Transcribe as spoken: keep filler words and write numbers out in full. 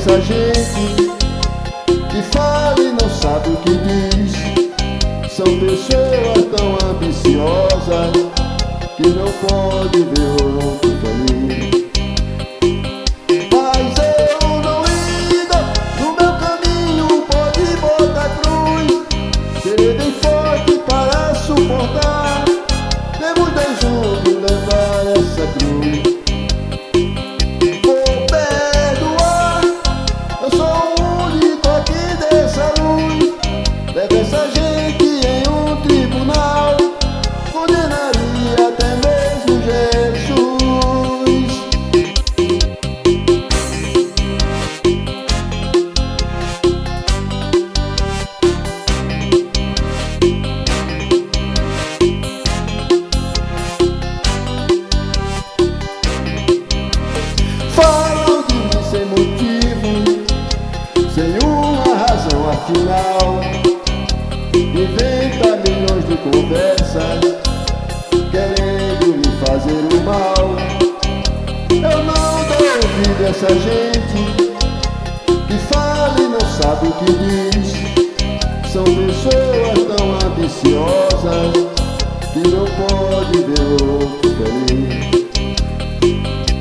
essa gente que fala e não sabe o que diz. São pessoas tão ambiciosas que não pode ver o outro feliz. Mas eu não ligo, no meu caminho pode botar cruz. Serei bem forte para suportar, temos dois juntos levar essa cruz. Vou perdoar, eu sou o único aqui dessa luz. Leve essa gente em um tribunal, condenaria até mesmo Jesus. Falam de mim sem motivo, sem uma razão afinal. Inventa milhões de conversas, querendo me fazer o mal. Eu não dou ouvido a essa gente que fala e não sabe o que diz. São pessoas tão ambiciosas que não pode ver o outro feliz.